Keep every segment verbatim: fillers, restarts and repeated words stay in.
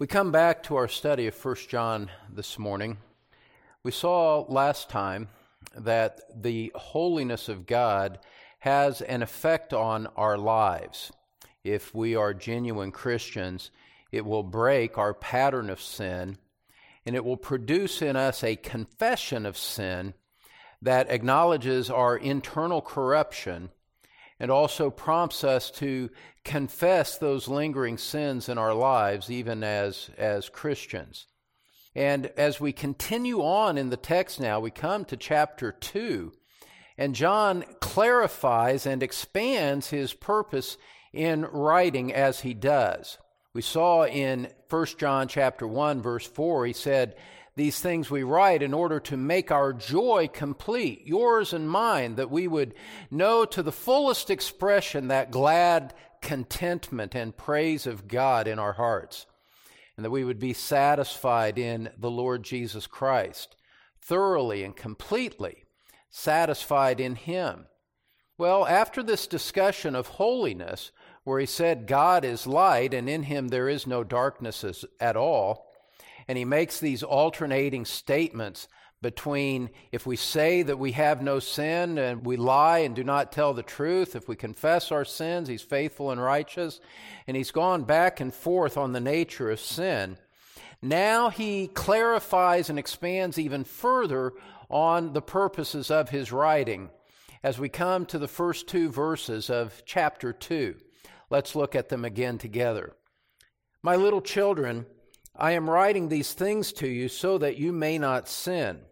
We come back to our study of First John this morning. We saw last time that the holiness of God has an effect on our lives. If we are genuine Christians, it will break our pattern of sin, and it will produce in us a confession of sin that acknowledges our internal corruption and also prompts us to confess those lingering sins in our lives, even as, as Christians. And as we continue on in the text now, we come to chapter two, and John clarifies and expands his purpose in writing as he does. We saw in First John chapter one, verse four, he said, "These things we write in order to make our joy complete, yours and mine, that we would know to the fullest expression that glad contentment and praise of God in our hearts, and that we would be satisfied in the Lord Jesus Christ, thoroughly and completely satisfied in Him." Well, after this discussion of holiness, where he said God is light and in Him there is no darkness at all, and he makes these alternating statements between if we say that we have no sin and we lie and do not tell the truth, if we confess our sins, He's faithful and righteous, and he's gone back and forth on the nature of sin. Now he clarifies and expands even further on the purposes of his writing as we come to the first two verses of chapter two. Let's look at them again together. "My little children, I am writing these things to you so that you may not sin.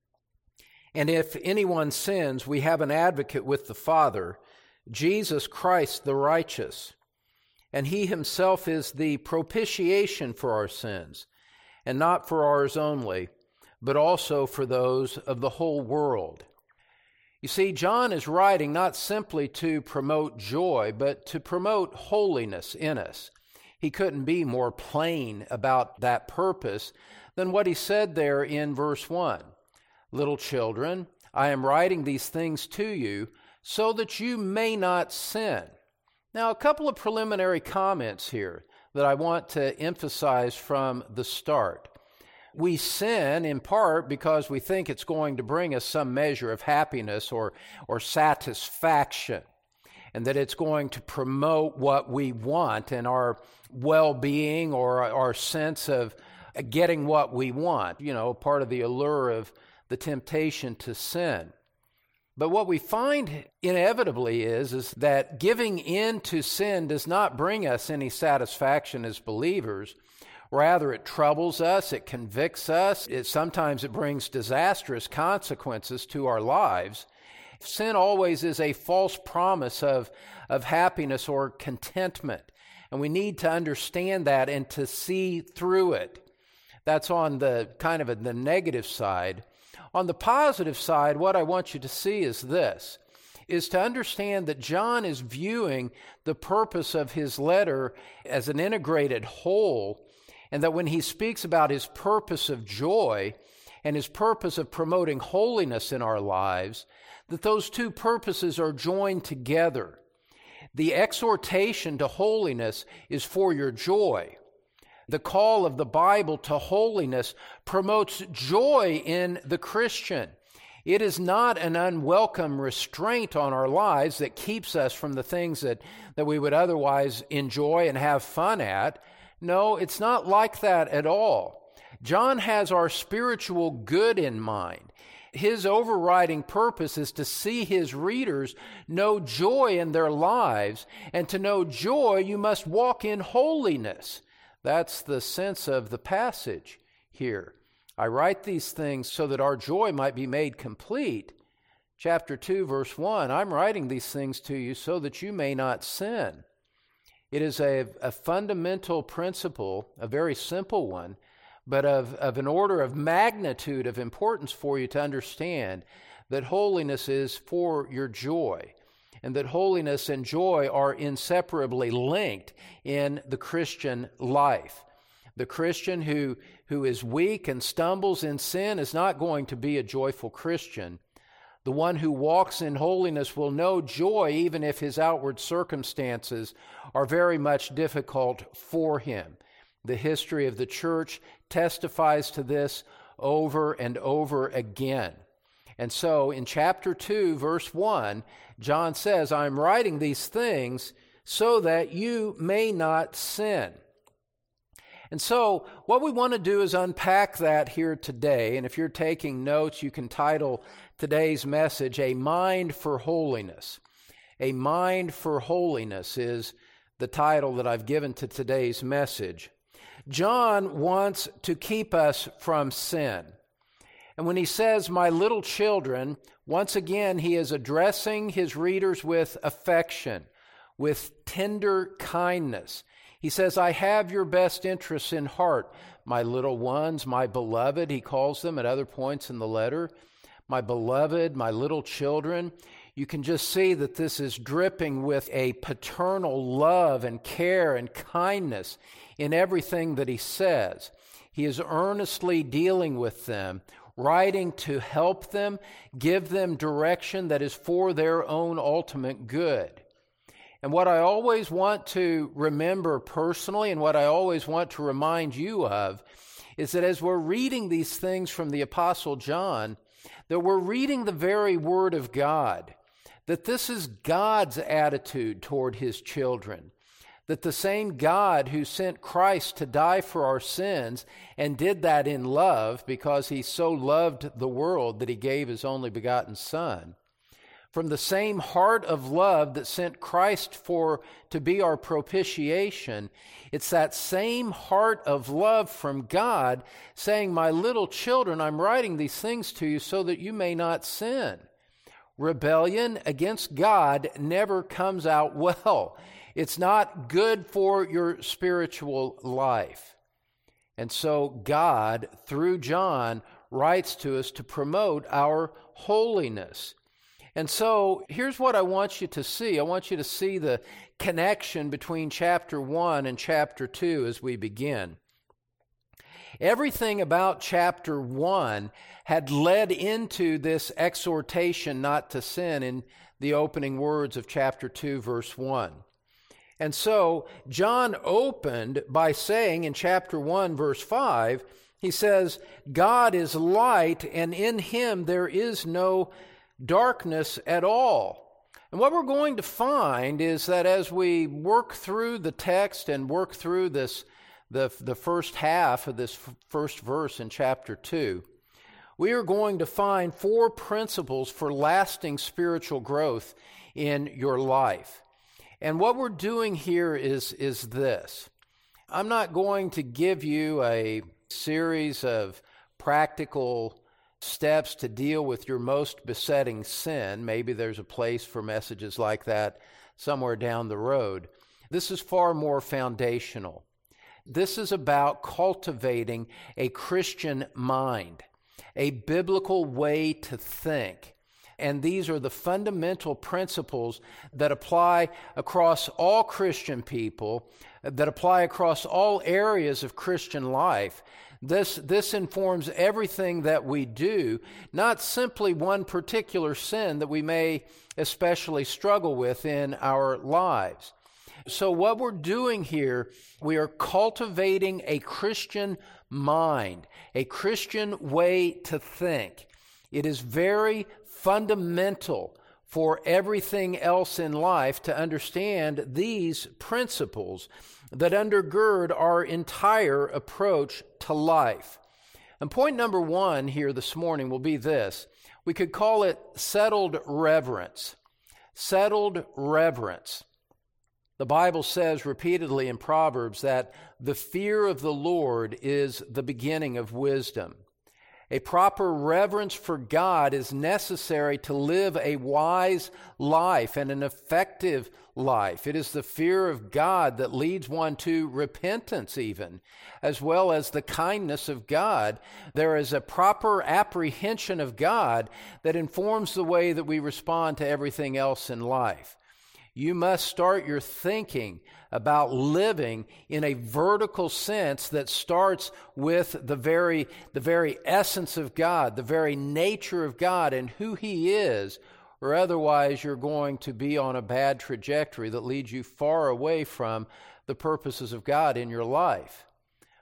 And if anyone sins, we have an advocate with the Father, Jesus Christ the righteous. And He Himself is the propitiation for our sins, and not for ours only, but also for those of the whole world." You see, John is writing not simply to promote joy, but to promote holiness in us. He couldn't be more plain about that purpose than what he said there in verse one. "Little children, I am writing these things to you so that you may not sin." Now, a couple of preliminary comments here that I want to emphasize from the start. We sin in part because we think it's going to bring us some measure of happiness or, or satisfaction, and that it's going to promote what we want and our well-being or our sense of getting what we want, you know, part of the allure of the temptation to sin. But what we find inevitably is, is that giving in to sin does not bring us any satisfaction as believers. Rather, it troubles us, it convicts us, it, sometimes it brings disastrous consequences to our lives. Sin always is a false promise of, of happiness or contentment, and we need to understand that and to see through it. That's on the kind of a, the negative side. On the positive side, what I want you to see is this, is to understand that John is viewing the purpose of his letter as an integrated whole, and that when he speaks about his purpose of joy and his purpose of promoting holiness in our lives, that those two purposes are joined together. The exhortation to holiness is for your joy. The call of the Bible to holiness promotes joy in the Christian. It is not an unwelcome restraint on our lives that keeps us from the things that, that we would otherwise enjoy and have fun at. No, it's not like that at all. John has our spiritual good in mind. His overriding purpose is to see his readers know joy in their lives, and to know joy, you must walk in holiness. That's the sense of the passage here. I write these things so that our joy might be made complete. Chapter two, verse one, I'm writing these things to you so that you may not sin. It is a, a fundamental principle, a very simple one, but of, of an order of magnitude of importance for you to understand that holiness is for your joy, and that holiness and joy are inseparably linked in the Christian life. The Christian who, who is weak and stumbles in sin is not going to be a joyful Christian. The one who walks in holiness will know joy even if his outward circumstances are very much difficult for him. The history of the church testifies to this over and over again. And so in chapter two, verse one, John says, I'm writing these things so that you may not sin. And so what we want to do is unpack that here today. And if you're taking notes, you can title today's message, A Mind for Holiness. A Mind for Holiness is the title that I've given to today's message. John wants to keep us from sin. And when he says, my little children, once again, he is addressing his readers with affection, with tender kindness. He says, I have your best interests in heart, my little ones, my beloved, he calls them at other points in the letter. My beloved, my little children. You can just see that this is dripping with a paternal love and care and kindness in everything that he says. He is earnestly dealing with them, writing to help them, give them direction that is for their own ultimate good. And what I always want to remember personally, and what I always want to remind you of, is that as we're reading these things from the Apostle John, that we're reading the very Word of God, that this is God's attitude toward His children, that the same God who sent Christ to die for our sins and did that in love because He so loved the world that He gave His only begotten Son, from the same heart of love that sent Christ for to be our propitiation, it's that same heart of love from God saying, my little children, I'm writing these things to you so that you may not sin. Rebellion against God never comes out well. It's not good for your spiritual life. And so God, through John, writes to us to promote our holiness. And so here's what I want you to see. I want you to see the connection between chapter one and chapter two as we begin. Everything about chapter one had led into this exhortation not to sin in the opening words of chapter two, verse one. And so John opened by saying in chapter one, verse five, he says, God is light, and in Him there is no darkness at all. And what we're going to find is that as we work through the text and work through this, the, the first half of this f- first verse in chapter two, we are going to find four principles for lasting spiritual growth in your life. And what we're doing here is, is this. I'm not going to give you a series of practical steps to deal with your most besetting sin. Maybe there's a place for messages like that somewhere down the road. This is far more foundational. This is about cultivating a Christian mind, a biblical way to think. And these are the fundamental principles that apply across all Christian people, that apply across all areas of Christian life. This, this informs everything that we do, not simply one particular sin that we may especially struggle with in our lives. So what we're doing here, we are cultivating a Christian mind, a Christian way to think. It is very fundamental for everything else in life to understand these principles that undergird our entire approach to life. And point number one here this morning will be this. We could call it settled reverence. Settled reverence. The Bible says repeatedly in Proverbs that the fear of the Lord is the beginning of wisdom. A proper reverence for God is necessary to live a wise life and an effective life. It is the fear of God that leads one to repentance even, as well as the kindness of God. There is a proper apprehension of God that informs the way that we respond to everything else in life. You must start your thinking about living in a vertical sense that starts with the very, the very essence of God, the very nature of God and who He is, or otherwise you're going to be on a bad trajectory that leads you far away from the purposes of God in your life.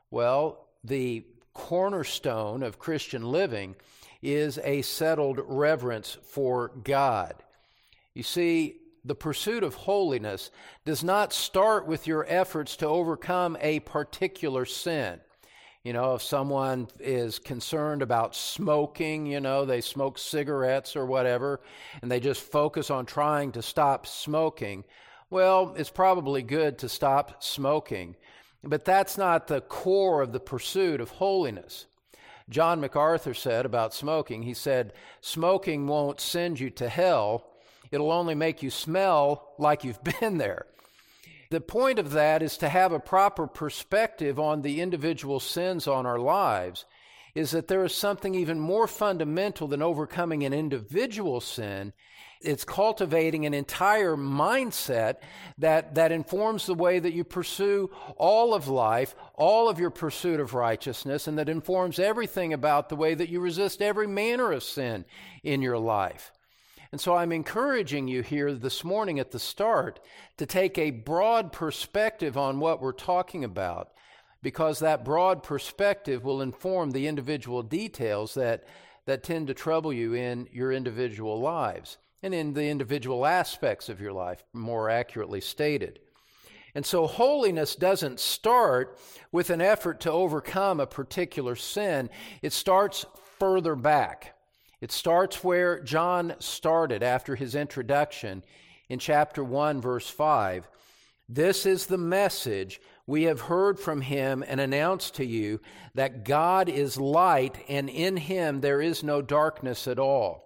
Well, the cornerstone of Christian living is a settled reverence for God. You see, the pursuit of holiness does not start with your efforts to overcome a particular sin. You know, if someone is concerned about smoking, you know, they smoke cigarettes or whatever, and they just focus on trying to stop smoking, well, it's probably good to stop smoking. But that's not the core of the pursuit of holiness. John MacArthur said about smoking, he said, smoking won't send you to hell. It'll only make you smell like you've been there. The point of that is to have a proper perspective on the individual sins on our lives, is that there is something even more fundamental than overcoming an individual sin. It's cultivating an entire mindset that, that informs the way that you pursue all of life, all of your pursuit of righteousness, and that informs everything about the way that you resist every manner of sin in your life. And so I'm encouraging you here this morning at the start to take a broad perspective on what we're talking about, because that broad perspective will inform the individual details that, that tend to trouble you in your individual lives and in the individual aspects of your life, more accurately stated. And so holiness doesn't start with an effort to overcome a particular sin. It starts further back. It starts where John started after his introduction in chapter one, verse five. This is the message we have heard from him and announced to you, that God is light, and in him there is no darkness at all.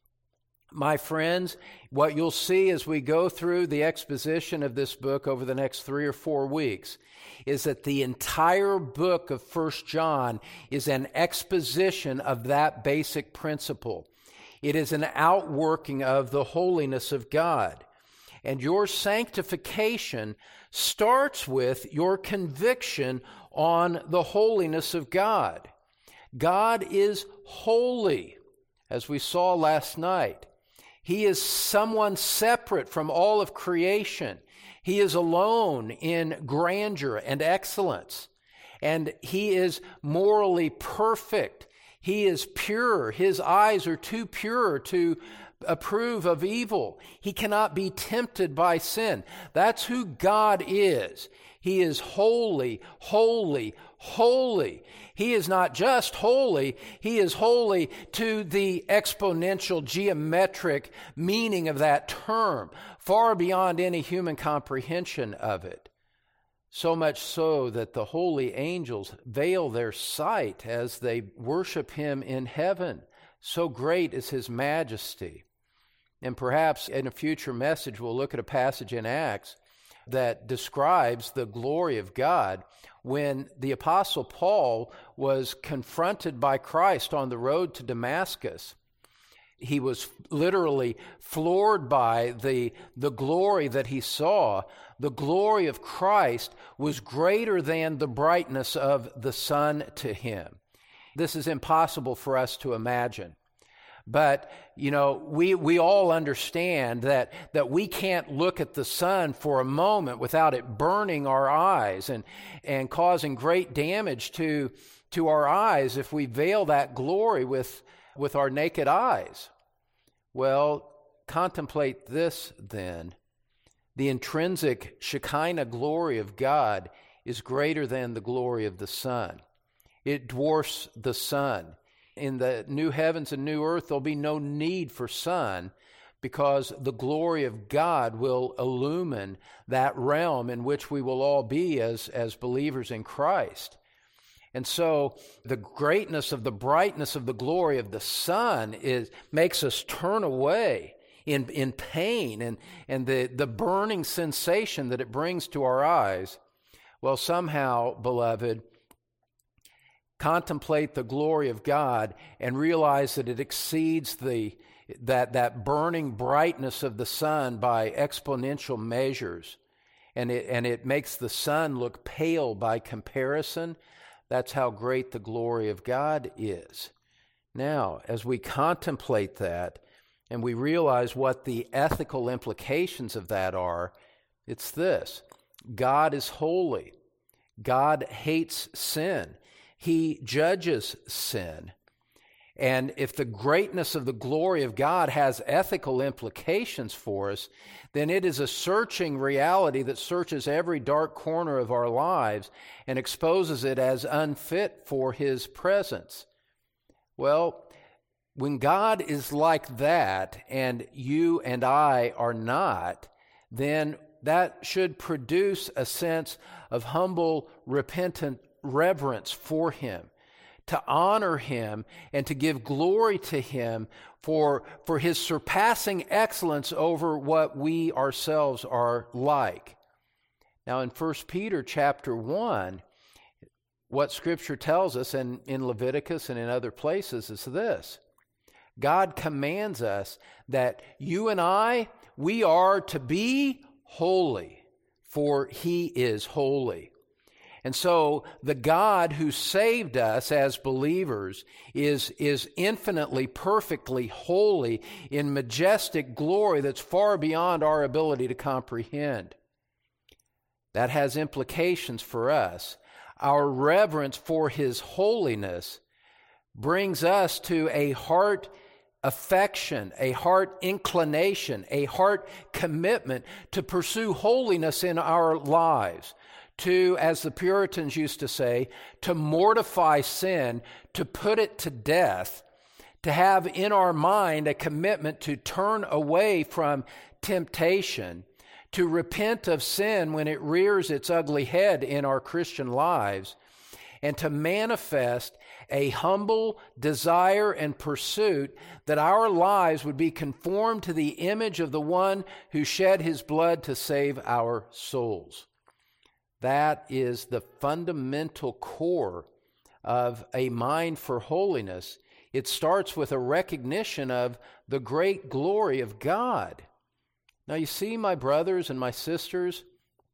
My friends, what you'll see as we go through the exposition of this book over the next three or four weeks is that the entire book of First John is an exposition of that basic principle. It is an outworking of the holiness of God. And your sanctification starts with your conviction on the holiness of God. God is holy, as we saw last night. He is someone separate from all of creation. He is alone in grandeur and excellence. And he is morally perfect. He is pure. His eyes are too pure to approve of evil. He cannot be tempted by sin. That's who God is. He is holy, holy, holy. He is not just holy, he is holy to the exponential geometric meaning of that term, far beyond any human comprehension of it. So much so that the holy angels veil their sight as they worship him in heaven. So great is his majesty. And perhaps in a future message we'll look at a passage in Acts that describes the glory of God when the Apostle Paul was confronted by Christ on the road to Damascus. He was literally floored by the, the glory that he saw. The glory of Christ was greater than the brightness of the sun to him. This is impossible for us to imagine. But, you know, we, we all understand that, that we can't look at the sun for a moment without it burning our eyes and, and causing great damage to, to our eyes if we veil that glory with, with our naked eyes. Well, contemplate this then. The intrinsic Shekinah glory of God is greater than the glory of the sun. It dwarfs the sun. In the new heavens and new earth, there'll be no need for sun because the glory of God will illumine that realm in which we will all be as, as believers in Christ. And so the greatness of the brightness of the glory of the sun is makes us turn away in, in pain and, and the, the burning sensation that it brings to our eyes. Well, somehow, beloved, contemplate the glory of God and realize that it exceeds the that, that burning brightness of the sun by exponential measures. And it, and it makes the sun look pale by comparison. That's how great the glory of God is. Now, as we contemplate that and we realize what the ethical implications of that are, it's this: God is holy. God hates sin. He judges sin. And if the greatness of the glory of God has ethical implications for us, then it is a searching reality that searches every dark corner of our lives and exposes it as unfit for His presence. Well, when God is like that and you and I are not, then that should produce a sense of humble, repentant reverence for Him, to honor Him and to give glory to Him for, for His surpassing excellence over what we ourselves are like. Now in First Peter chapter one, what Scripture tells us, and in Leviticus and in other places, is this. God commands us that you and I, we are to be holy, for He is holy. And so the God who saved us as believers is, is infinitely, perfectly holy in majestic glory that's far beyond our ability to comprehend. That has implications for us. Our reverence for His holiness brings us to a heart affection, a heart inclination, a heart commitment to pursue holiness in our lives, to, as the Puritans used to say, to mortify sin, to put it to death, to have in our mind a commitment to turn away from temptation, to repent of sin when it rears its ugly head in our Christian lives, and to manifest a humble desire and pursuit that our lives would be conformed to the image of the one who shed His blood to save our souls. That is the fundamental core of a mind for holiness. It starts with a recognition of the great glory of God. Now you see, my brothers and my sisters,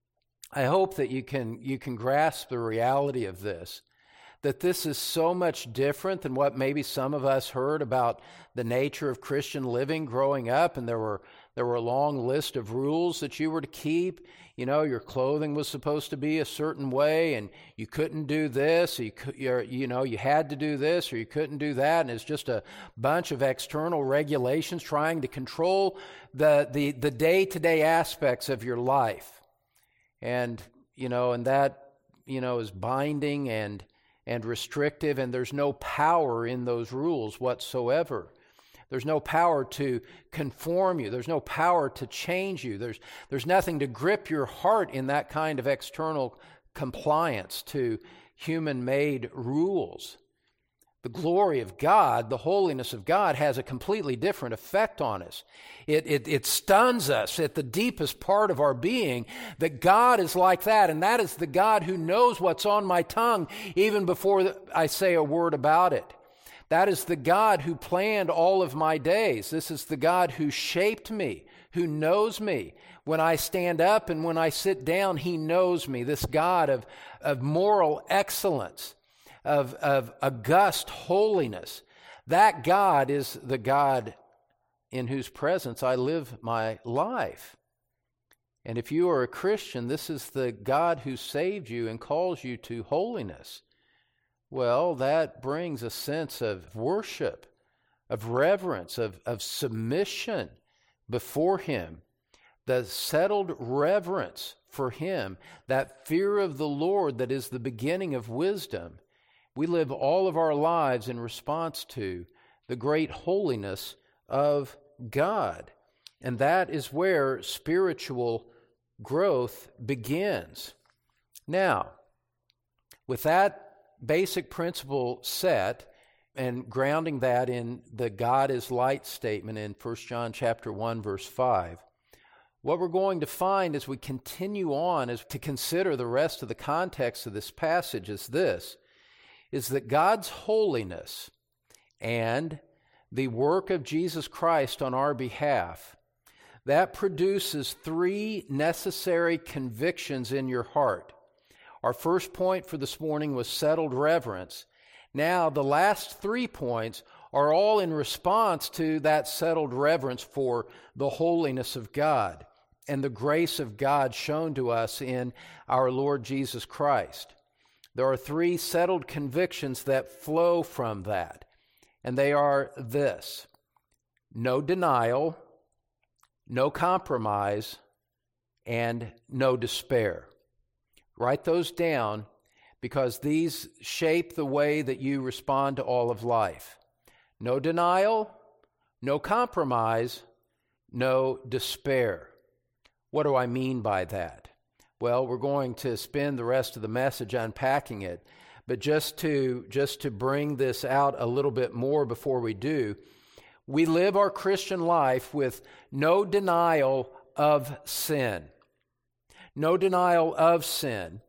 I hope that you can, you can grasp the reality of this, that this is so much different than what maybe some of us heard about the nature of Christian living growing up, and there were there were a long list of rules that you were to keep. You know, your clothing was supposed to be a certain way, and you couldn't do this, or you, you're, you know, you had to do this, or you couldn't do that, and it's just a bunch of external regulations trying to control the the, the day-to-day aspects of your life. And, you know, and that, you know, is binding and and restrictive, and there's no power in those rules whatsoever. There's no power to conform you. There's no power to change you. There's, there's nothing to grip your heart in that kind of external compliance to human-made rules. The glory of God, the holiness of God, has a completely different effect on us. It, it, it stuns us at the deepest part of our being that God is like that, and that is the God who knows what's on my tongue even before I say a word about it. That is the God who planned all of my days. This is the God who shaped me, who knows me. When I stand up and when I sit down, He knows me. This God of, of moral excellence, of, of august holiness. That God is the God in whose presence I live my life. And if you are a Christian, this is the God who saved you and calls you to holiness. Well, that brings a sense of worship, of reverence, of, of submission before Him. The settled reverence for Him, that fear of the Lord that is the beginning of wisdom. We live all of our lives in response to the great holiness of God. And that is where spiritual growth begins. Now, with that basic principle set and grounding that in the God is light statement in First John chapter one verse five, what we're going to find as we continue on as to consider the rest of the context of this passage is this, is that God's holiness and the work of Jesus Christ on our behalf, that produces three necessary convictions in your heart. Our first point for this morning was settled reverence. Now, the last three points are all in response to that settled reverence for the holiness of God and the grace of God shown to us in our Lord Jesus Christ. There are three settled convictions that flow from that, and they are this: no denial, no compromise, and no despair. Write those down because these shape the way that you respond to all of life. No denial, no compromise, no despair. What do I mean by that? Well, we're going to spend the rest of the message unpacking it, but just to just to bring this out a little bit more before we do, we live our Christian life with no denial of sin. No denial of sin.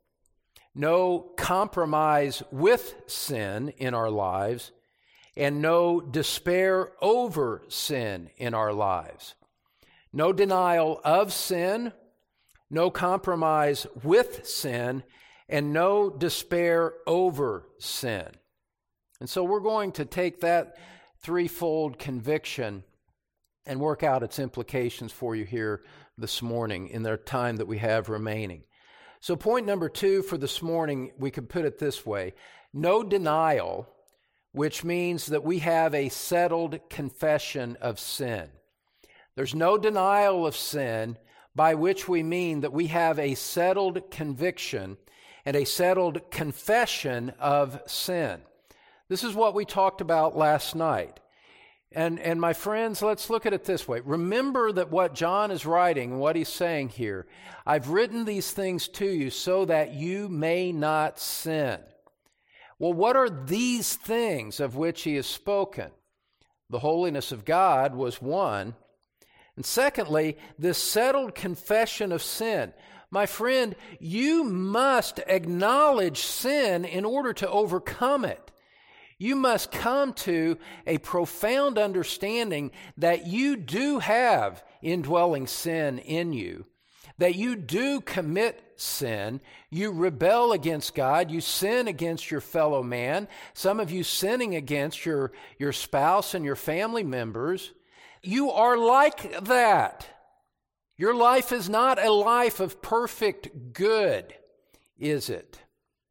No compromise with sin in our lives, and no despair over sin in our lives. No denial of sin, no compromise with sin, and no despair over sin. And so we're going to take that threefold conviction and work out its implications for you here this morning in the time that we have remaining. So point number two for this morning, we could put it this way: no denial, which means that we have a settled confession of sin. There's no denial of sin, by which we mean that we have a settled conviction and a settled confession of sin. This is what we talked about last night. And, and my friends, let's look at it this way. Remember that what John is writing and what he's saying here, I've written these things to you so that you may not sin. Well, what are these things of which he has spoken? The holiness of God was one. And secondly, this settled confession of sin. My friend, you must acknowledge sin in order to overcome it. You must come to a profound understanding that you do have indwelling sin in you, that you do commit sin, you rebel against God, you sin against your fellow man, some of you sinning against your, your spouse and your family members. You are like that. Your life is not a life of perfect good, is it?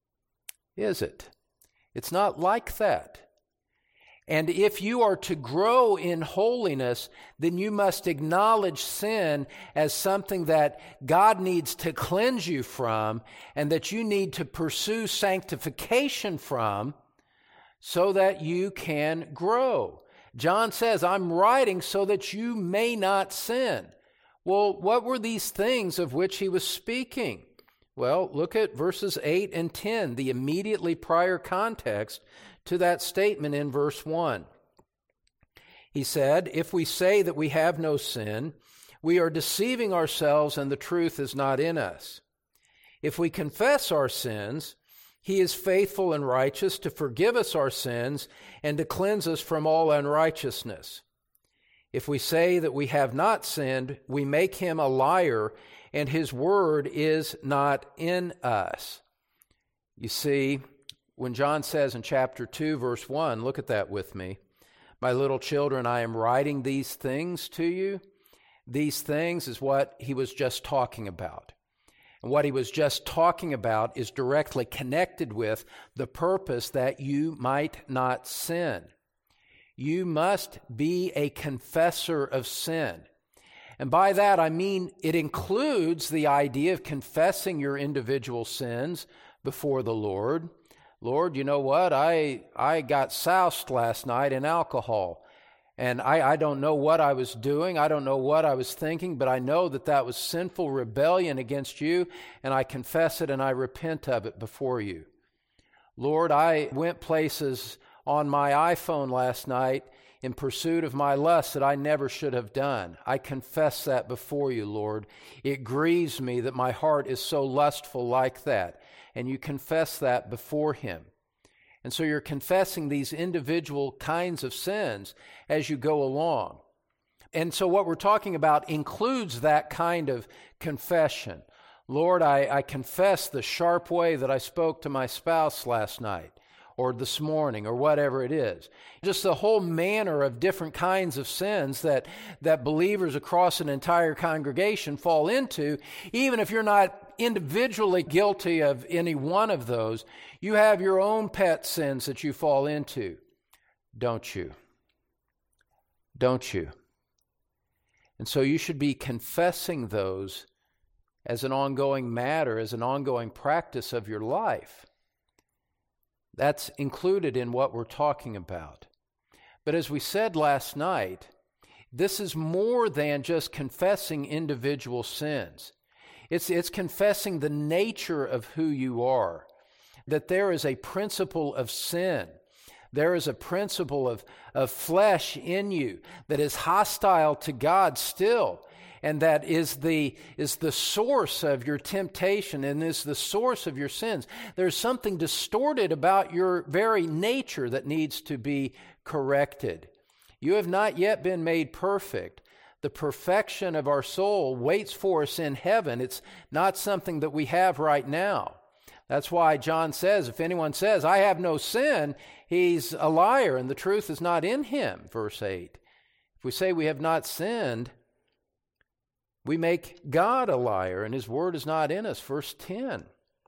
Is it? It's not like that. And if you are to grow in holiness, then you must acknowledge sin as something that God needs to cleanse you from and that you need to pursue sanctification from so that you can grow. John says, I'm writing so that you may not sin. Well, what were these things of which he was speaking? Well, look at verses eight and ten, the immediately prior context to that statement in verse one. He said, if we say that we have no sin, we are deceiving ourselves and the truth is not in us. If we confess our sins, he is faithful and righteous to forgive us our sins and to cleanse us from all unrighteousness. If we say that we have not sinned, we make him a liar, and his word is not in us. You see, when John says in chapter two, verse one, look at that with me. My little children, I am writing these things to you. These things is what he was just talking about. And what he was just talking about is directly connected with the purpose that you might not sin. You must be a confessor of sin. And by that, I mean it includes the idea of confessing your individual sins before the Lord. Lord, you know what? I I got soused last night in alcohol. And I, I don't know what I was doing. I don't know what I was thinking, but I know that that was sinful rebellion against you, and I confess it and I repent of it before you. Lord, I went places on my iPhone last night in pursuit of my lust that I never should have done. I confess that before you, Lord. It grieves me that my heart is so lustful like that. And you confess that before him. And so you're confessing these individual kinds of sins as you go along. And so what we're talking about includes that kind of confession. Lord, I, I confess the sharp way that I spoke to my spouse last night, or this morning, or whatever it is. Just the whole manner of different kinds of sins that, that believers across an entire congregation fall into, even if you're not individually guilty of any one of those. You have your own pet sins that you fall into, don't you? Don't you? And so you should be confessing those as an ongoing matter, as an ongoing practice of your life. That's included in what we're talking about. But as we said last night, this is more than just confessing individual sins. It's, it's confessing the nature of who you are, that there is a principle of sin. There is a principle of, of flesh in you that is hostile to God still, and that is the, is the source of your temptation and is the source of your sins. There's something distorted about your very nature that needs to be corrected. You have not yet been made perfect. The perfection of our soul waits for us in heaven. It's not something that we have right now. That's why John says, if anyone says, I have no sin, he's a liar and the truth is not in him, verse eight. If we say we have not sinned, we make God a liar and his word is not in us, verse ten.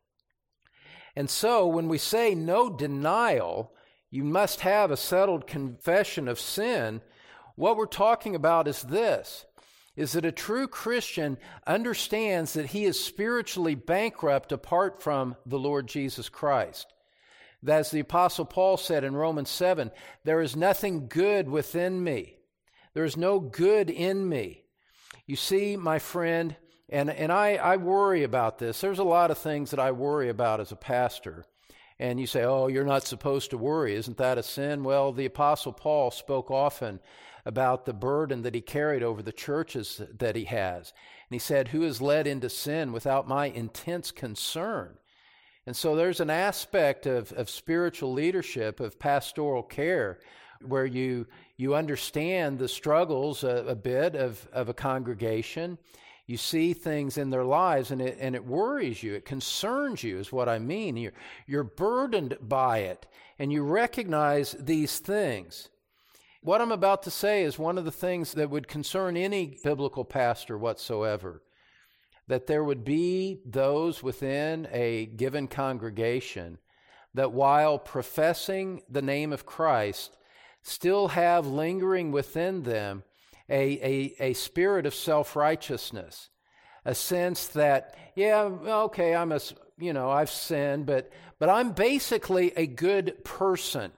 And so when we say no denial, you must have a settled confession of sin, what we're talking about is this, is that a true Christian understands that he is spiritually bankrupt apart from the Lord Jesus Christ. As the Apostle Paul said in Romans seven, there is nothing good within me. There is no good in me. You see, my friend, and, and I, I worry about this. There's a lot of things that I worry about as a pastor. And you say, oh, you're not supposed to worry. Isn't that a sin? Well, the Apostle Paul spoke often about the burden that he carried over the churches that he has. And he said, who is led into sin without my intense concern? And so there's an aspect of, of spiritual leadership, of pastoral care, where you you understand the struggles a, a bit of, of a congregation. You see things in their lives, and it and it worries you. It concerns you, is what I mean. You're, you're burdened by it, and you recognize these things. What I'm about to say is one of the things that would concern any biblical pastor whatsoever, that there would be those within a given congregation that while professing the name of Christ, still have lingering within them a, a, a spirit of self-righteousness, a sense that, yeah, okay, I'm a, you know, I've sinned, but but I'm basically a good person.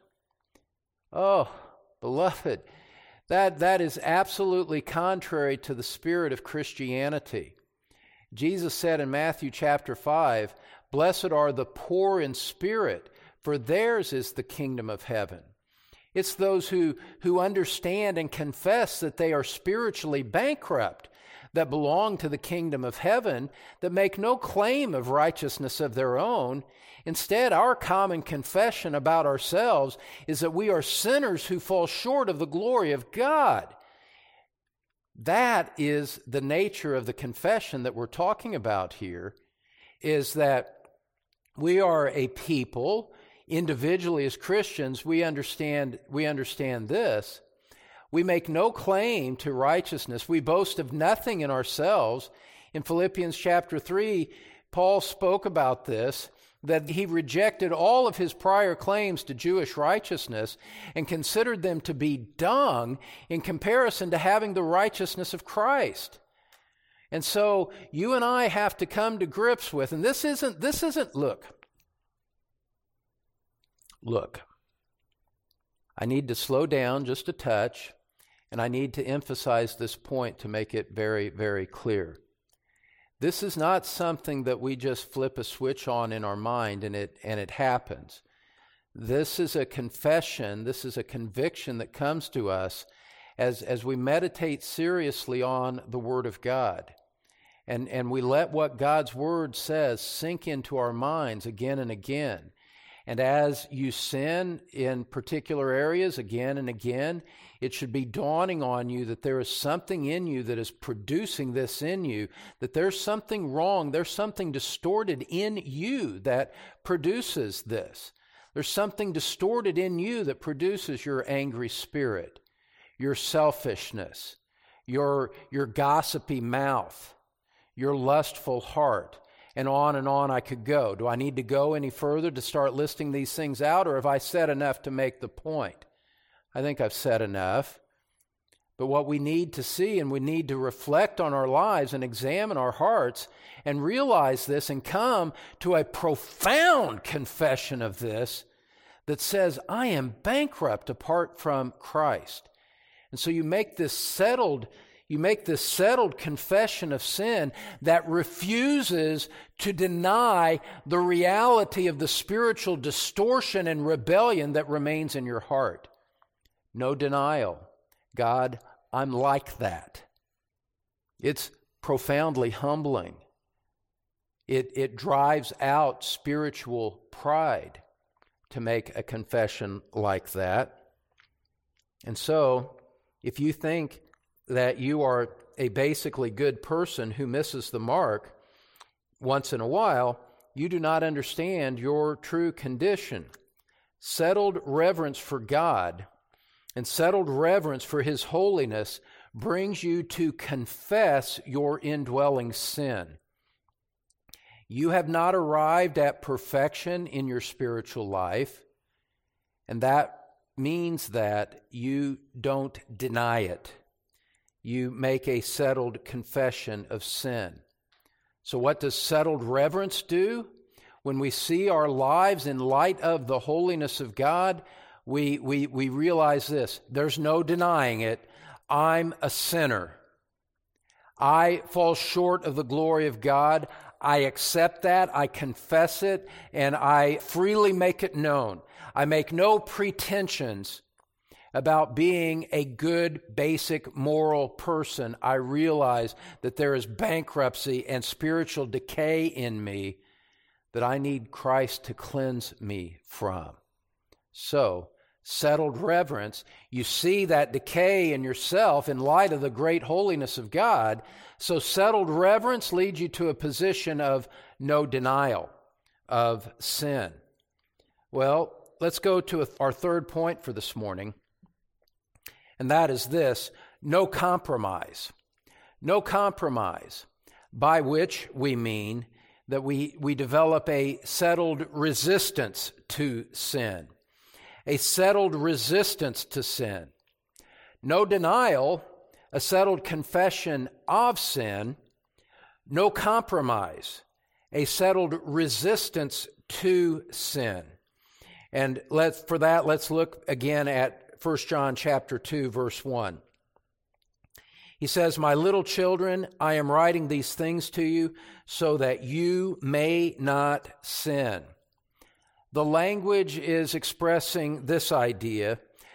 Oh, beloved, that that is absolutely contrary to the spirit of Christianity. Jesus said in Matthew chapter five, blessed are the poor in spirit, for theirs is the kingdom of heaven. It's those who, who understand and confess that they are spiritually bankrupt, that belong to the kingdom of heaven, that make no claim of righteousness of their own. Instead, our common confession about ourselves is that we are sinners who fall short of the glory of God. That is the nature of the confession that we're talking about here, is that we are a people. Individually as Christians, we understand we understand this. We make no claim to righteousness. We boast of nothing in ourselves. In Philippians chapter three, Paul spoke about this, that he rejected all of his prior claims to Jewish righteousness and considered them to be dung in comparison to having the righteousness of Christ. And so you and I have to come to grips with, and this isn't, this isn't, look, Look, I need to slow down just a touch, and I need to emphasize this point to make it very, very clear. This is not something that we just flip a switch on in our mind and it and it happens. This is a confession, this is a conviction that comes to us as, as we meditate seriously on the Word of God. And, and we let what God's Word says sink into our minds again and again. And as you sin in particular areas again and again, it should be dawning on you that there is something in you that is producing this in you, that there's something wrong, there's something distorted in you that produces this. There's something distorted in you that produces your angry spirit, your selfishness, your, your gossipy mouth, your lustful heart. And on and on I could go. Do I need to go any further to start listing these things out, or have I said enough to make the point? I think I've said enough. But what we need to see, and we need to reflect on our lives and examine our hearts and realize this and come to a profound confession of this that says, I am bankrupt apart from Christ. And so you make this settled, you make this settled confession of sin that refuses to deny the reality of the spiritual distortion and rebellion that remains in your heart. No denial. God, I'm like that. It's profoundly humbling. It, it drives out spiritual pride to make a confession like that. And so, if you think that you are a basically good person who misses the mark once in a while, you do not understand your true condition. Settled reverence for God and settled reverence for His holiness brings you to confess your indwelling sin. You have not arrived at perfection in your spiritual life, and that means that you don't deny it. You make a settled confession of sin. So what does settled reverence do? When we see our lives in light of the holiness of God, we, we, we realize this: there's no denying it. I'm a sinner. I fall short of the glory of God. I accept that, I confess it, and I freely make it known. I make no pretensions about being a good, basic, moral person. I realize that there is bankruptcy and spiritual decay in me that I need Christ to cleanse me from. So, settled reverence, you see that decay in yourself in light of the great holiness of God. So settled reverence leads you to a position of no denial of sin. Well, let's go to our third point for this morning, and that is this: no compromise. No compromise, by which we mean that we, we develop a settled resistance to sin. A settled resistance to sin. No denial, a settled confession of sin. No compromise, a settled resistance to sin. And let's, for that, let's look again at First John chapter two, verse one. He says, "My little children, I am writing these things to you so that you may not sin." The language is expressing this idea.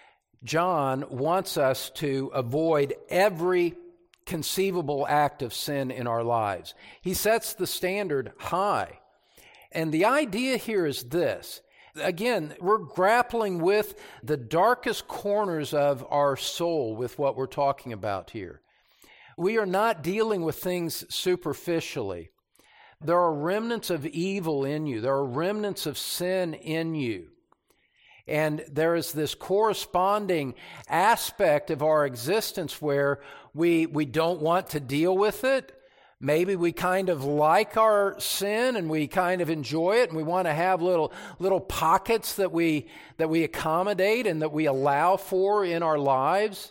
John wants us to avoid every conceivable act of sin in our lives. He sets the standard high. And the idea here is this. Again, we're grappling with the darkest corners of our soul with what we're talking about here. We are not dealing with things superficially. There are remnants of evil in you. There are remnants of sin in you. And there is this corresponding aspect of our existence where we, we don't want to deal with it. Maybe we kind of like our sin and we kind of enjoy it, and we want to have little little pockets that we that we accommodate and that we allow for in our lives.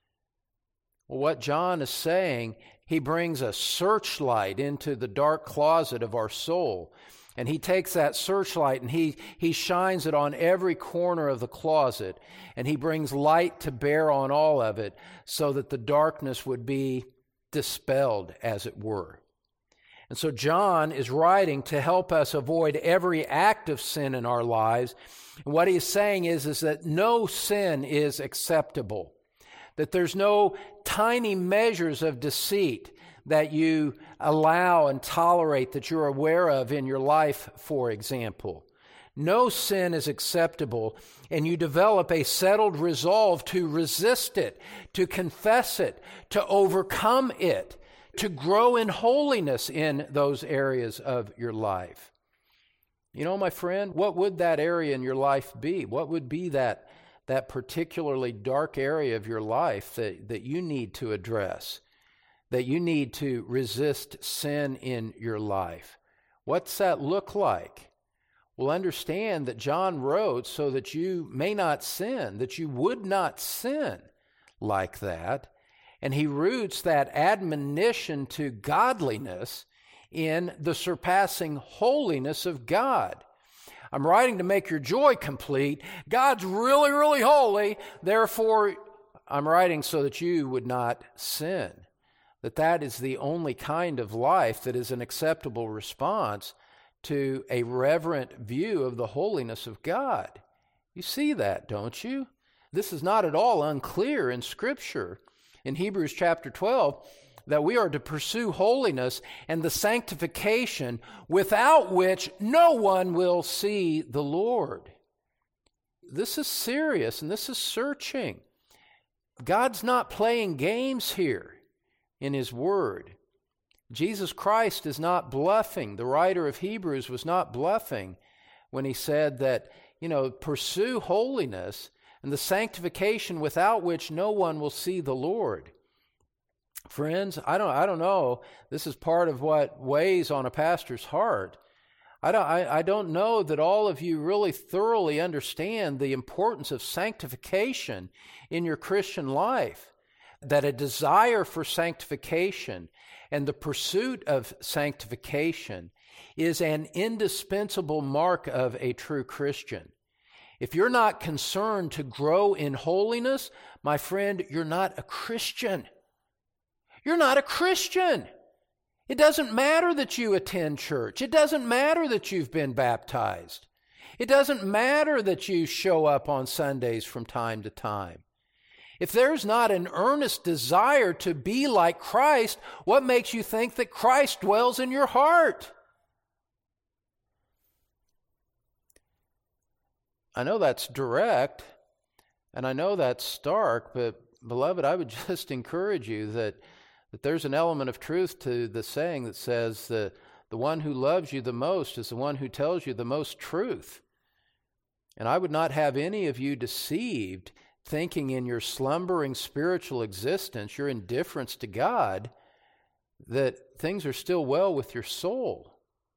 Well, what John is saying, he brings a searchlight into the dark closet of our soul. And he takes that searchlight and he, he shines it on every corner of the closet. And he brings light to bear on all of it so that the darkness would be dispelled, as it were. And so John is writing to help us avoid every act of sin in our lives. And what he's saying is, is that no sin is acceptable. That there's no tiny measures of deceit that you allow and tolerate that you're aware of in your life, for example. No sin is acceptable, and you develop a settled resolve to resist it, to confess it, to overcome it, to grow in holiness in those areas of your life. You know, my friend, what would that area in your life be? What would be that that particularly dark area of your life that, that you need to address, that you need to resist sin in your life? What's that look like? Well, understand that John wrote so that you may not sin, that you would not sin like that. And he roots that admonition to godliness in the surpassing holiness of God. I'm writing to make your joy complete. God's really, really holy. Therefore, I'm writing so that you would not sin. That that is the only kind of life that is an acceptable response to a reverent view of the holiness of God. You see that, don't you? This is not at all unclear in Scripture. In Hebrews chapter twelve, that we are to pursue holiness and the sanctification without which no one will see the Lord. This is serious and this is searching. God's not playing games here in His Word. Jesus Christ is not bluffing. The writer of Hebrews was not bluffing when he said that, you know, pursue holiness and the sanctification without which no one will see the Lord. Friends, I don't I don't know. This is part of what weighs on a pastor's heart. I don't I, I don't know that all of you really thoroughly understand the importance of sanctification in your Christian life. That a desire for sanctification and the pursuit of sanctification is an indispensable mark of a true Christian. If you're not concerned to grow in holiness, my friend, you're not a Christian. You're not a Christian. It doesn't matter that you attend church. It doesn't matter that you've been baptized. It doesn't matter that you show up on Sundays from time to time. If there's not an earnest desire to be like Christ, what makes you think that Christ dwells in your heart? I know that's direct, and I know that's stark, but beloved, I would just encourage you that, that there's an element of truth to the saying that says that the one who loves you the most is the one who tells you the most truth. And I would not have any of you deceived, thinking in your slumbering spiritual existence, your indifference to God, that things are still well with your soul.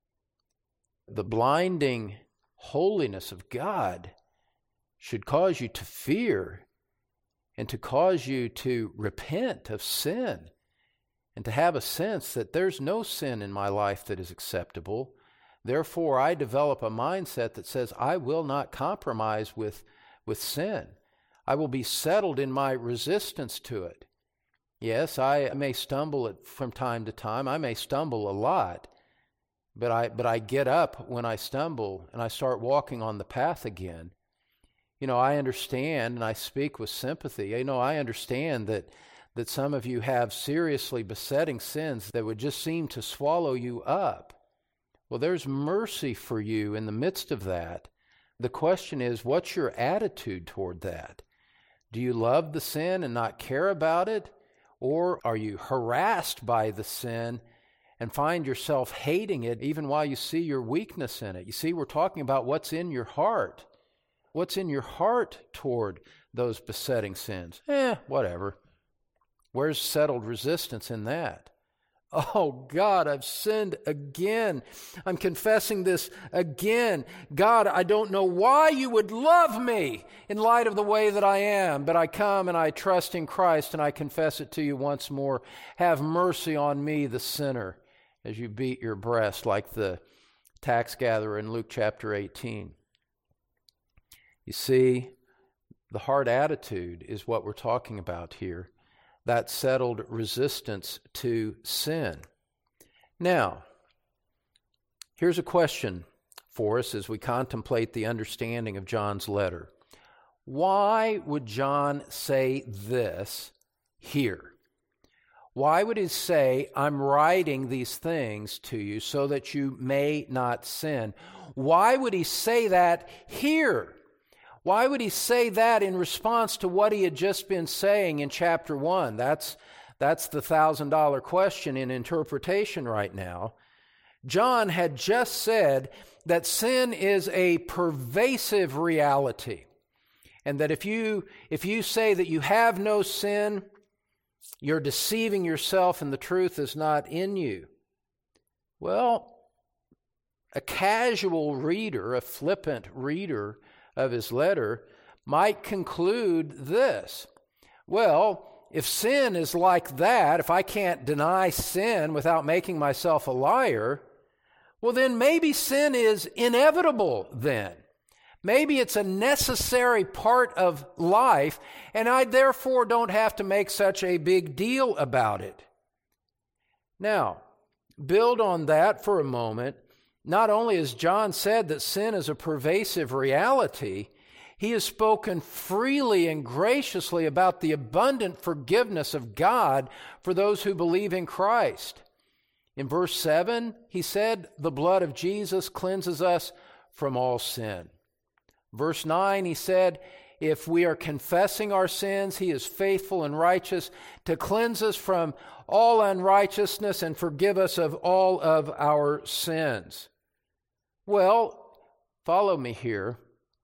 The blinding holiness of God should cause you to fear and to cause you to repent of sin and to have a sense that there's no sin in my life that is acceptable. Therefore, I develop a mindset that says I will not compromise with, with sin. I will be settled in my resistance to it. Yes, I may stumble it from time to time. I may stumble a lot. But I but I get up when I stumble and I start walking on the path again. You know, I understand and I speak with sympathy. You know, I understand that that some of you have seriously besetting sins that would just seem to swallow you up. Well, there's mercy for you in the midst of that. The question is, what's your attitude toward that? Do you love the sin and not care about it? Or are you harassed by the sin and find yourself hating it even while you see your weakness in it? You see, we're talking about what's in your heart. What's in your heart toward those besetting sins? Eh, whatever. Where's settled resistance in that? Oh, God, I've sinned again. I'm confessing this again. God, I don't know why you would love me in light of the way that I am, but I come and I trust in Christ and I confess it to you once more. Have mercy on me, the sinner, as you beat your breast like the tax gatherer in Luke chapter eighteen. You see, the heart attitude is what we're talking about here. That settled resistance to sin. Now, here's a question for us as we contemplate the understanding of John's letter. Why would John say this here? Why would he say, I'm writing these things to you so that you may not sin? Why would he say that here? Why would he say that in response to what he had just been saying in chapter one? That's, that's the thousand dollar question in interpretation right now. John had just said that sin is a pervasive reality, and that if you, if you say that you have no sin, you're deceiving yourself and the truth is not in you. Well, a casual reader, a flippant reader of his letter, might conclude this: well, if sin is like that, if I can't deny sin without making myself a liar, well, then maybe sin is inevitable then. Maybe it's a necessary part of life, and I therefore don't have to make such a big deal about it. Now, build on that for a moment. Not only has John said that sin is a pervasive reality, he has spoken freely and graciously about the abundant forgiveness of God for those who believe in Christ. In verse seven, he said, the blood of Jesus cleanses us from all sin. Verse nine, he said, if we are confessing our sins, he is faithful and righteous to cleanse us from all unrighteousness and forgive us of all of our sins. Well, follow me here.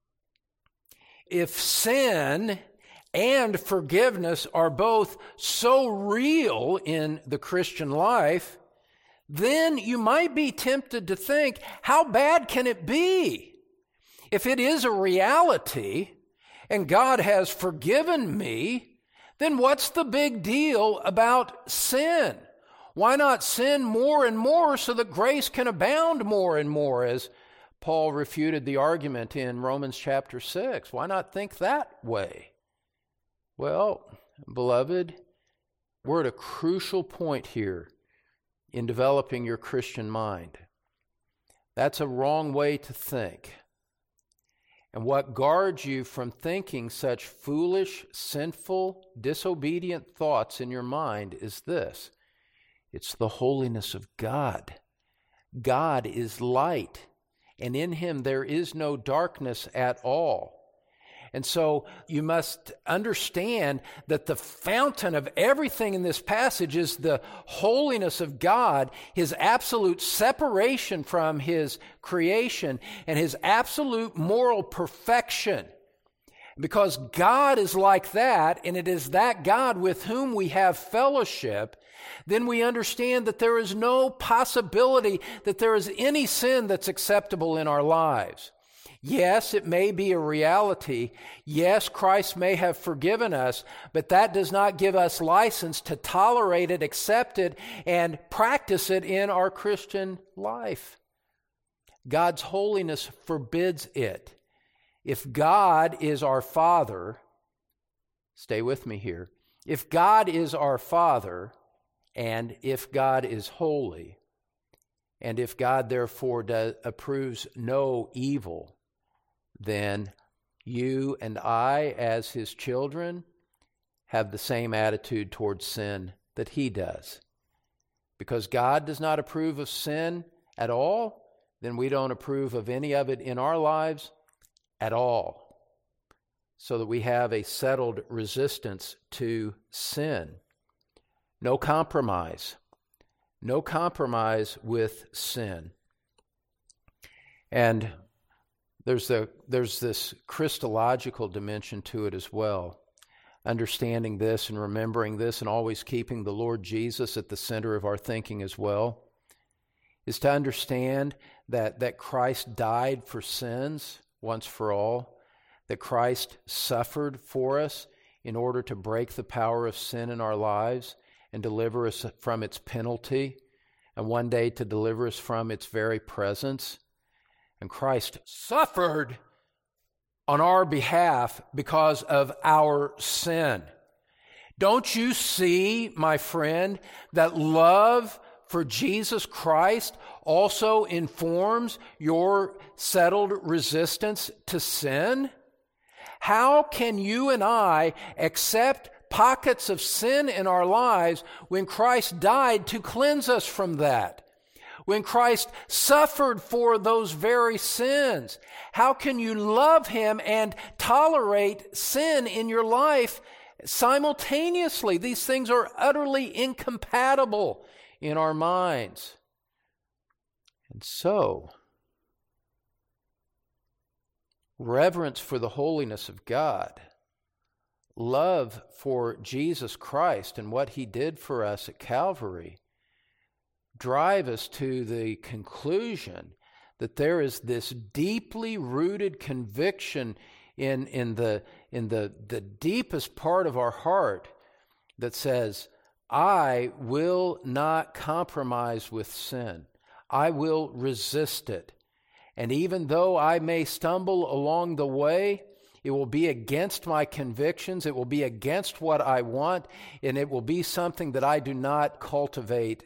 If sin and forgiveness are both so real in the Christian life, then you might be tempted to think, how bad can it be? If it is a reality and God has forgiven me, then what's the big deal about sin? Why not sin more and more so that grace can abound more and more, as Paul refuted the argument in Romans chapter six. Why not think that way? Well, beloved, we're at a crucial point here in developing your Christian mind. That's a wrong way to think. And what guards you from thinking such foolish, sinful, disobedient thoughts in your mind is this: it's the holiness of God. God is light, and in him there is no darkness at all. And so you must understand that the fountain of everything in this passage is the holiness of God, his absolute separation from his creation, and his absolute moral perfection. Because God is like that, and it is that God with whom we have fellowship, then we understand that there is no possibility that there is any sin that's acceptable in our lives. Yes, it may be a reality. Yes, Christ may have forgiven us, but that does not give us license to tolerate it, accept it, and practice it in our Christian life. God's holiness forbids it. If God is our Father, stay with me here. If God is our Father, and if God is holy, and if God therefore does, approves no evil, then you and I, as his children, have the same attitude towards sin that he does. Because God does not approve of sin at all, then we don't approve of any of it in our lives at all. So that we have a settled resistance to sin. No compromise. No compromise with sin. And There's the there's this Christological dimension to it as well. Understanding this and remembering this and always keeping the Lord Jesus at the center of our thinking as well is to understand that, that Christ died for sins once for all, that Christ suffered for us in order to break the power of sin in our lives and deliver us from its penalty, and one day to deliver us from its very presence. And Christ suffered on our behalf because of our sin. Don't you see, my friend, that love for Jesus Christ also informs your settled resistance to sin? How can you and I accept pockets of sin in our lives when Christ died to cleanse us from that? When Christ suffered for those very sins? How can you love him and tolerate sin in your life simultaneously? These things are utterly incompatible in our minds. And so, reverence for the holiness of God, love for Jesus Christ and what he did for us at Calvary, drive us to the conclusion that there is this deeply rooted conviction in, in, the, in the, the deepest part of our heart that says, I will not compromise with sin. I will resist it. And even though I may stumble along the way, it will be against my convictions, it will be against what I want, and it will be something that I do not cultivate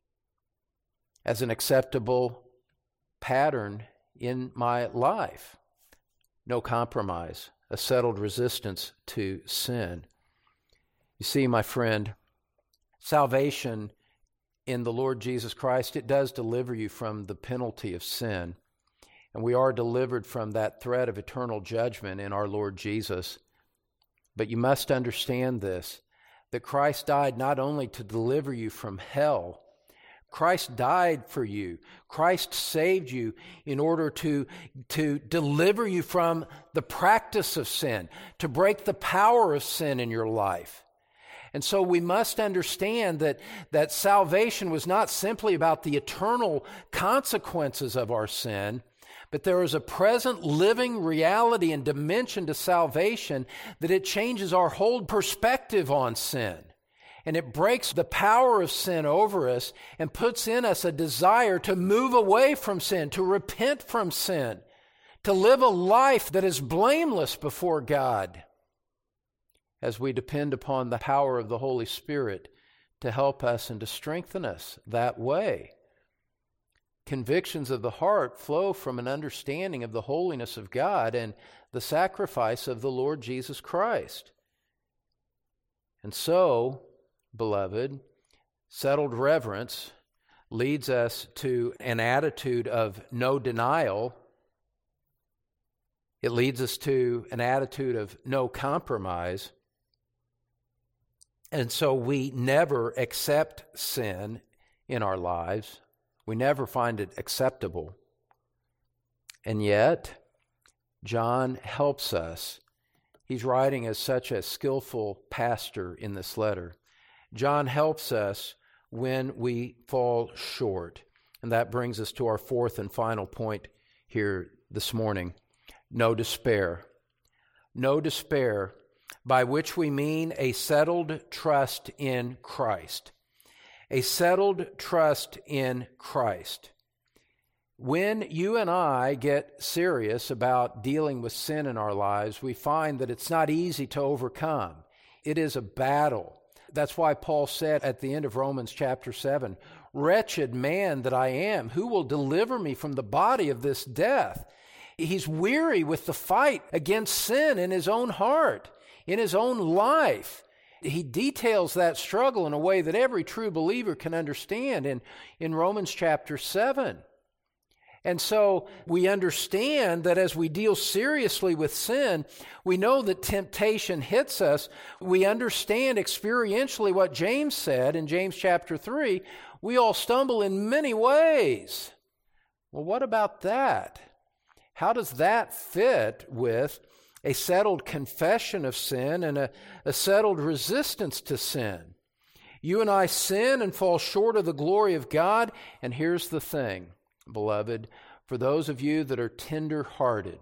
as an acceptable pattern in my life. No compromise, a settled resistance to sin. You see, my friend, salvation in the Lord Jesus Christ, it does deliver you from the penalty of sin. And we are delivered from that threat of eternal judgment in our Lord Jesus. But you must understand this, that Christ died not only to deliver you from hell, Christ died for you. Christ saved you in order to, to deliver you from the practice of sin, to break the power of sin in your life. And so we must understand that, that salvation was not simply about the eternal consequences of our sin, but there is a present living reality and dimension to salvation that it changes our whole perspective on sin. And it breaks the power of sin over us and puts in us a desire to move away from sin, to repent from sin, to live a life that is blameless before God, as we depend upon the power of the Holy Spirit to help us and to strengthen us that way. Convictions of the heart flow from an understanding of the holiness of God and the sacrifice of the Lord Jesus Christ. And so, beloved, settled reverence leads us to an attitude of no denial. It leads us to an attitude of no compromise. And so we never accept sin in our lives. We never find it acceptable. And yet, John helps us. He's writing as such a skillful pastor in this letter. John helps us when we fall short. And that brings us to our fourth and final point here this morning. No despair. No despair, by which we mean a settled trust in Christ. A settled trust in Christ. When you and I get serious about dealing with sin in our lives, we find that it's not easy to overcome. It is a battle. That's why Paul said at the end of Romans chapter seven, "Wretched man that I am, who will deliver me from the body of this death?" He's weary with the fight against sin in his own heart, in his own life. He details that struggle in a way that every true believer can understand in, in Romans chapter seven. And so we understand that as we deal seriously with sin, we know that temptation hits us. We understand experientially what James said in James chapter three. We all stumble in many ways. Well, what about that? How does that fit with a settled confession of sin and a, a settled resistance to sin? You and I sin and fall short of the glory of God. And here's the thing, beloved, for those of you that are tender-hearted,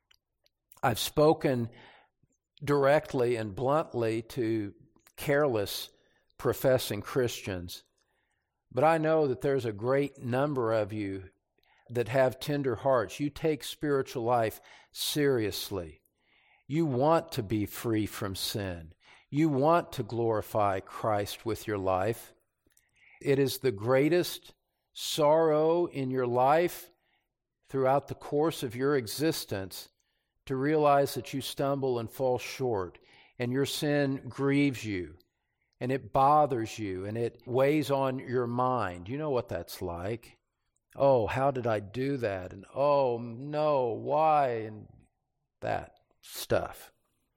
I've spoken directly and bluntly to careless professing Christians, but I know that there's a great number of you that have tender hearts. You take spiritual life seriously. You want to be free from sin. You want to glorify Christ with your life. It is the greatest sorrow in your life throughout the course of your existence to realize that you stumble and fall short, and your sin grieves you, and it bothers you, and it weighs on your mind. You know what that's like. Oh, how did I do that? And oh, no, why? And that stuff.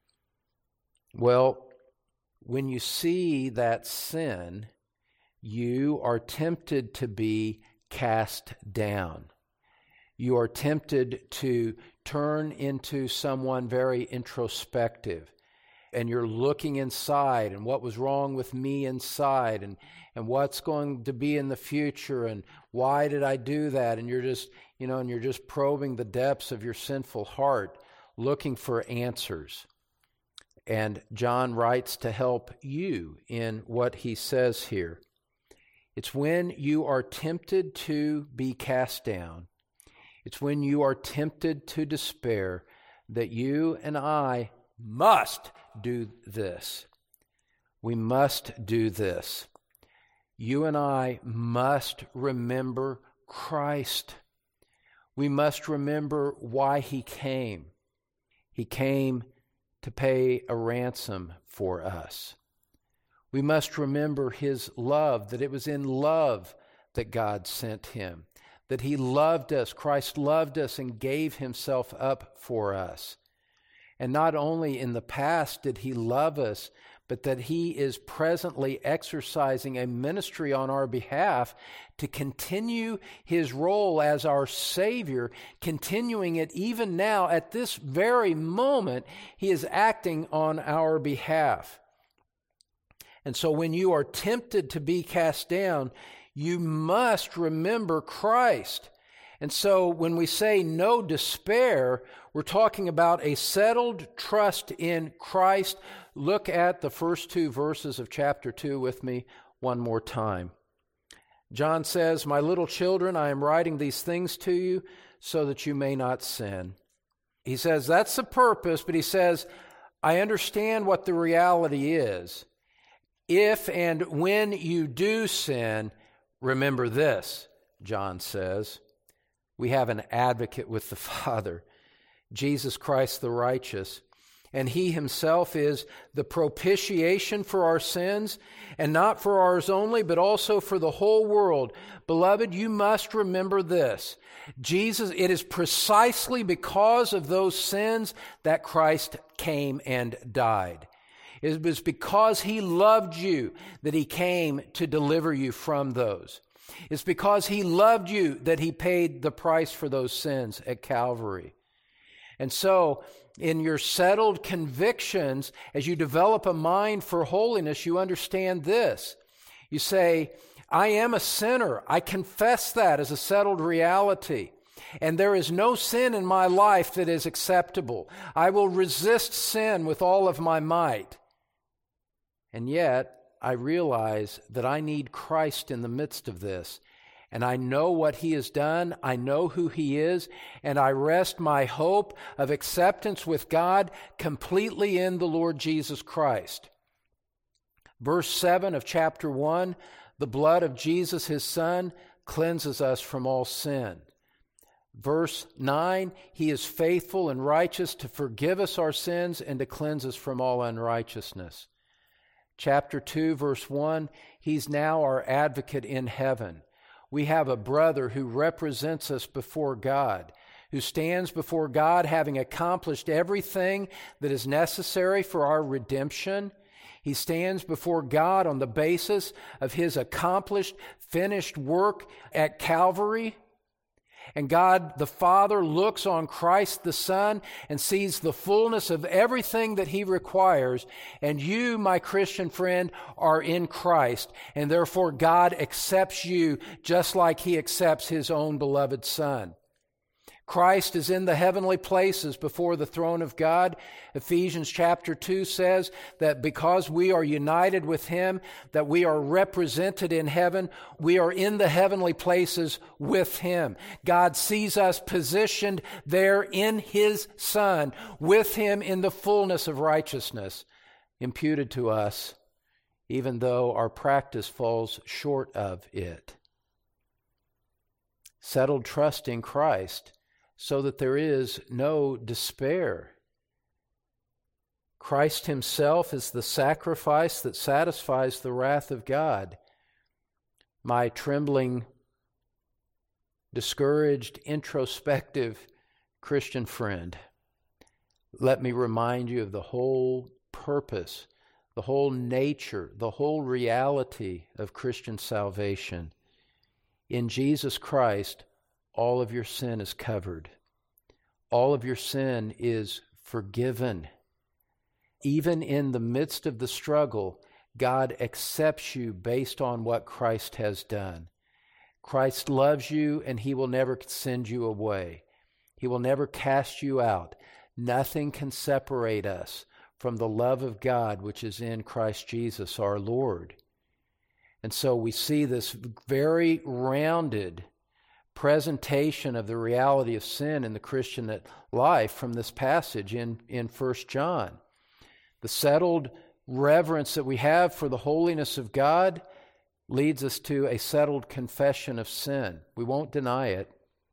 Well, when you see that sin, you are tempted to be cast down. You are tempted to turn into someone very introspective, and you're looking inside and what was wrong with me inside, and, and what's going to be in the future, and why did I do that? And you're just, you know, and you're just probing the depths of your sinful heart, looking for answers. And John writes to help you in what he says here. It's when you are tempted to be cast down, it's when you are tempted to despair, that you and I must do this. We must do this. You and I must remember Christ. We must remember why he came. He came to pay a ransom for us. We must remember his love, that it was in love that God sent him, that he loved us, Christ loved us and gave himself up for us. And not only in the past did he love us, but that he is presently exercising a ministry on our behalf to continue his role as our Savior, continuing it even now at this very moment. He is acting on our behalf. And so when you are tempted to be cast down, you must remember Christ. And so when we say no despair, we're talking about a settled trust in Christ. Look at the first two verses of chapter two with me one more time. John says, "My little children, I am writing these things to you so that you may not sin." He says that's the purpose, but he says, I understand what the reality is. If and when you do sin, remember this, John says. We have an advocate with the Father, Jesus Christ the righteous. And he himself is the propitiation for our sins, and not for ours only, but also for the whole world. Beloved, you must remember this. Jesus, it is precisely because of those sins that Christ came and died. It was because he loved you that he came to deliver you from those. It's because he loved you that he paid the price for those sins at Calvary. And so, in your settled convictions, as you develop a mind for holiness, you understand this. You say, I am a sinner. I confess that as a settled reality. And there is no sin in my life that is acceptable. I will resist sin with all of my might. And yet, I realize that I need Christ in the midst of this. And I know what he has done, I know who he is, and I rest my hope of acceptance with God completely in the Lord Jesus Christ. Verse seven of chapter one, the blood of Jesus, his Son, cleanses us from all sin. Verse nine, he is faithful and righteous to forgive us our sins and to cleanse us from all unrighteousness. Chapter two, verse one, he's now our advocate in heaven. We have a brother who represents us before God, who stands before God having accomplished everything that is necessary for our redemption. He stands before God on the basis of his accomplished, finished work at Calvary. And God the Father looks on Christ the Son and sees the fullness of everything that he requires. And you, my Christian friend, are in Christ. And therefore God accepts you just like he accepts his own beloved Son. Christ is in the heavenly places before the throne of God. Ephesians chapter two says that because we are united with him, that we are represented in heaven, we are in the heavenly places with him. God sees us positioned there in his Son, with him in the fullness of righteousness imputed to us, even though our practice falls short of it. Settled trust in Christ, so that there is no despair. Christ himself is the sacrifice that satisfies the wrath of God. My trembling, discouraged, introspective Christian friend, let me remind you of the whole purpose, the whole nature, the whole reality of Christian salvation. In Jesus Christ, all of your sin is covered. All of your sin is forgiven. Even in the midst of the struggle, God accepts you based on what Christ has done. Christ loves you, and he will never send you away. He will never cast you out. Nothing can separate us from the love of God which is in Christ Jesus our Lord. And so we see this very rounded presentation of the reality of sin in the Christian life from this passage in, in First John. The settled reverence that we have for the holiness of God leads us to a settled confession of sin. We won't deny it.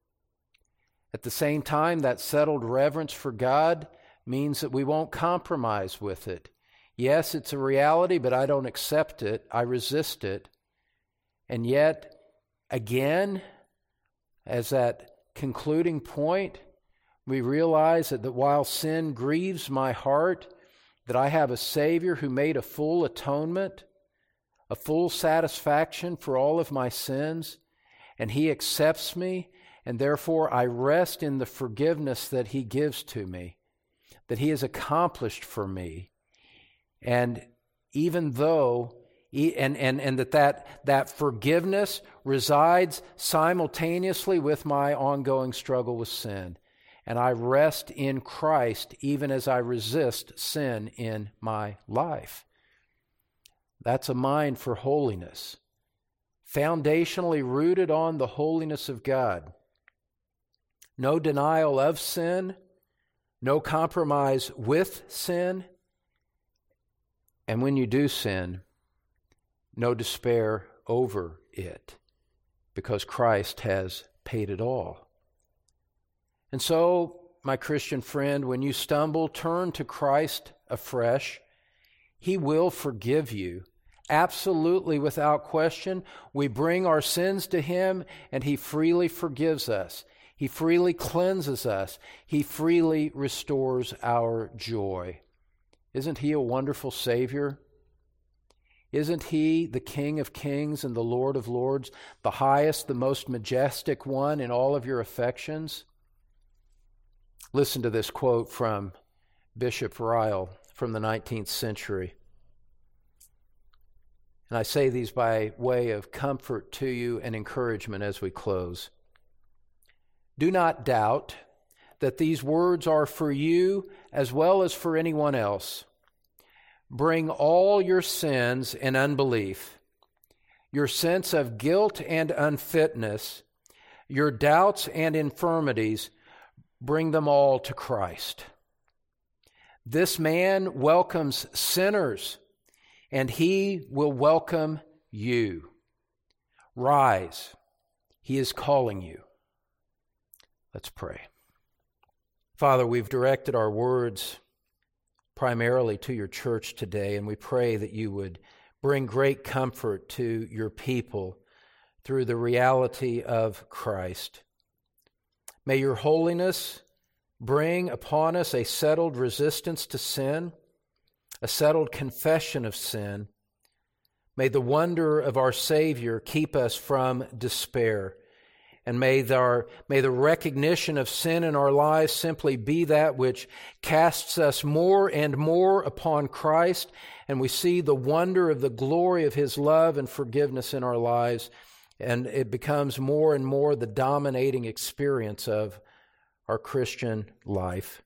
At the same time, that settled reverence for God means that we won't compromise with it. Yes, it's a reality, but I don't accept it. I resist it. And yet, again, as that concluding point, we realize that, that while sin grieves my heart, that I have a Savior who made a full atonement, a full satisfaction for all of my sins, and he accepts me, and therefore I rest in the forgiveness that he gives to me, that he has accomplished for me. And even though, and, and, and that, that that forgiveness resides simultaneously with my ongoing struggle with sin. And I rest in Christ even as I resist sin in my life. That's a mind for holiness, foundationally rooted on the holiness of God. No denial of sin, no compromise with sin, and when you do sin, no despair over it, because Christ has paid it all. And so, my Christian friend, when you stumble, turn to Christ afresh. He will forgive you, absolutely without question. We bring our sins to him, and he freely forgives us. He freely cleanses us. He freely restores our joy. Isn't he a wonderful Savior? Isn't he the King of kings and the Lord of lords, the highest, the most majestic one in all of your affections? Listen to this quote from Bishop Ryle from the nineteenth century. And I say these by way of comfort to you and encouragement as we close. Do not doubt that these words are for you as well as for anyone else. Bring all your sins and unbelief, your sense of guilt and unfitness, your doubts and infirmities, bring them all to Christ. This man welcomes sinners, and he will welcome you. Rise. He is calling you. Let's pray. Father, we've directed our words primarily to your church today, and we pray that you would bring great comfort to your people through the reality of Christ. May your holiness bring upon us a settled resistance to sin, a settled confession of sin. May the wonder of our Savior keep us from despair. And may the, may the recognition of sin in our lives simply be that which casts us more and more upon Christ, and we see the wonder of the glory of his love and forgiveness in our lives, and it becomes more and more the dominating experience of our Christian life.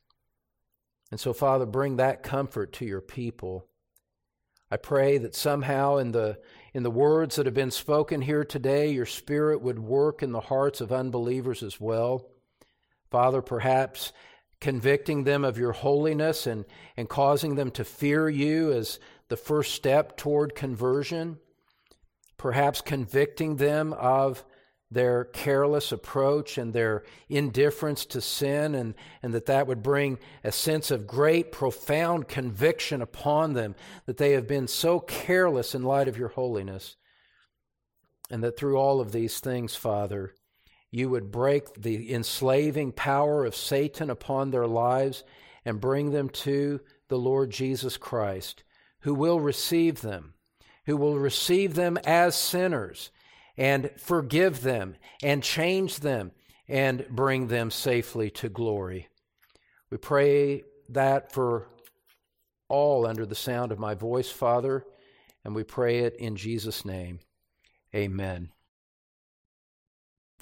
And so, Father, bring that comfort to your people. I pray that somehow in the in the words that have been spoken here today, your Spirit would work in the hearts of unbelievers as well. Father, perhaps convicting them of your holiness and, and causing them to fear you as the first step toward conversion. Perhaps convicting them of their careless approach and their indifference to sin, and, and that that would bring a sense of great, profound conviction upon them, that they have been so careless in light of your holiness. And that through all of these things, Father, you would break the enslaving power of Satan upon their lives and bring them to the Lord Jesus Christ, who will receive them, who will receive them as sinners, and forgive them, and change them, and bring them safely to glory. We pray that for all under the sound of my voice, Father, and we pray it in Jesus' name. Amen.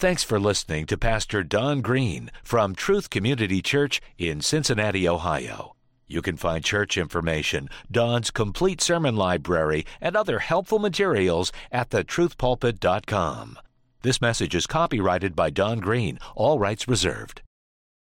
Thanks for listening to Pastor Don Green from Truth Community Church in Cincinnati, Ohio. You can find church information, Don's complete sermon library, and other helpful materials at the truth pulpit dot com. This message is copyrighted by Don Green, all rights reserved.